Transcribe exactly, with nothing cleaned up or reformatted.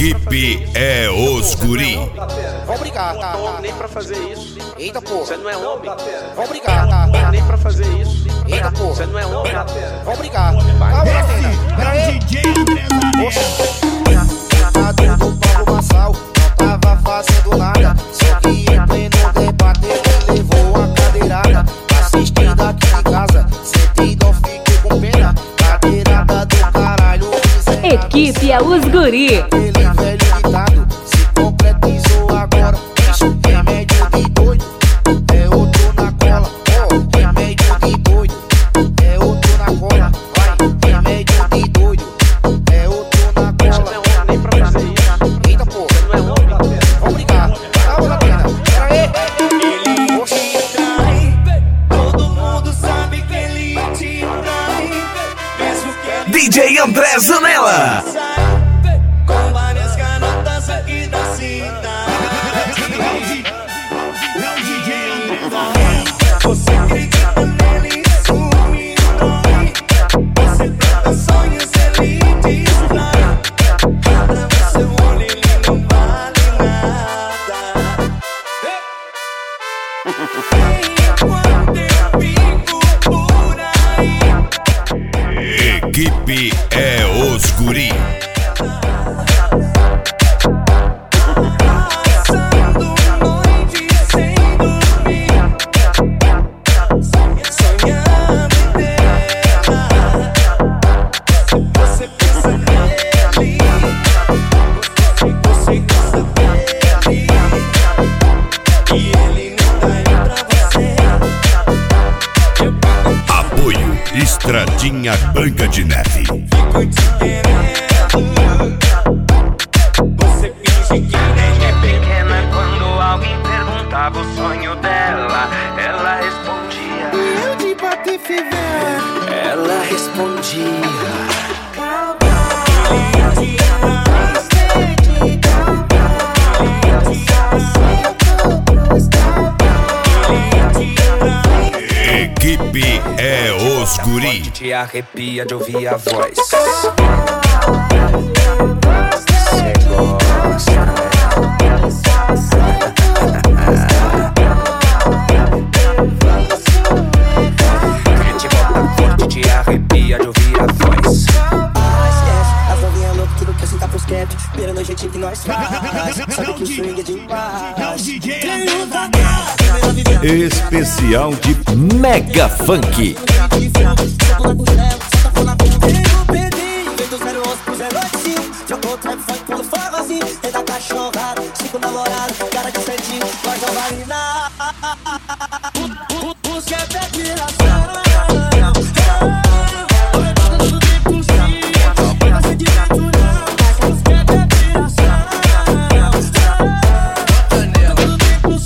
Equipe é os guri. Vão brigar, Não tá? é homem nem pra fazer isso. Eita porra. Você não é homem. Vão brigar, tá? Não é nem pra fazer isso. Eita porra. Você não é homem. Vão brigar. Calma, Atena. Pera aí. Tá dentro do Paulo Massal, não tava fazendo nada. Só que em pleno debate ele levou a cadeirada. Assistindo aqui em casa, sentei, não fiquei com pena. Cadeirada do caralho. Equipe é os guri. Aquele velho ditado se concretizou agora. Isso é remédio de doido, é outro na cola. Oh, remédio de doido, é outro na cola. Vai, remédio de doido, é outro na Você não é cola. homem nem pra fazer isso. Eita porra, Você não é homem. vamos brigar. Calma, Atena. Pera aí. Ele te trai, todo mundo sabe que ele te trai. Mesmo que ele D J André Zanella. sai com várias garotas aqui da cidade. Você acredita nele, isso me dói. Você trata sonhos, ele destrói. Pra você olha, ele não vale nada. Enquanto eu fico por aí, Equipe é os guri. passando noite sem dormir, sonhando em dela. Você pensa nele, você gosta dele, e ele não tá aí pra você. Apoio Estradinha Branca de Neve. Fico te querendo, você finge que nem É pequena quando alguém perguntava o sonho dela, ela respondia. eu de bater fivela. Ela respondia. Equipe é os guri. Te arrepia de ouvir a voz. Cê gosta, né? Te bota forte, te arrepia de ouvir a voz. As novinhas loucas, tudo que assim tá pros quietos. Pirando o jeitinho que nós faz. Sabe que o swing é demais. Especial de Mega Funk. Jogou trap funk pelo forrozinho. Tenta cachorrada, cinco namorado, cara de certinho. Nós não vale nada.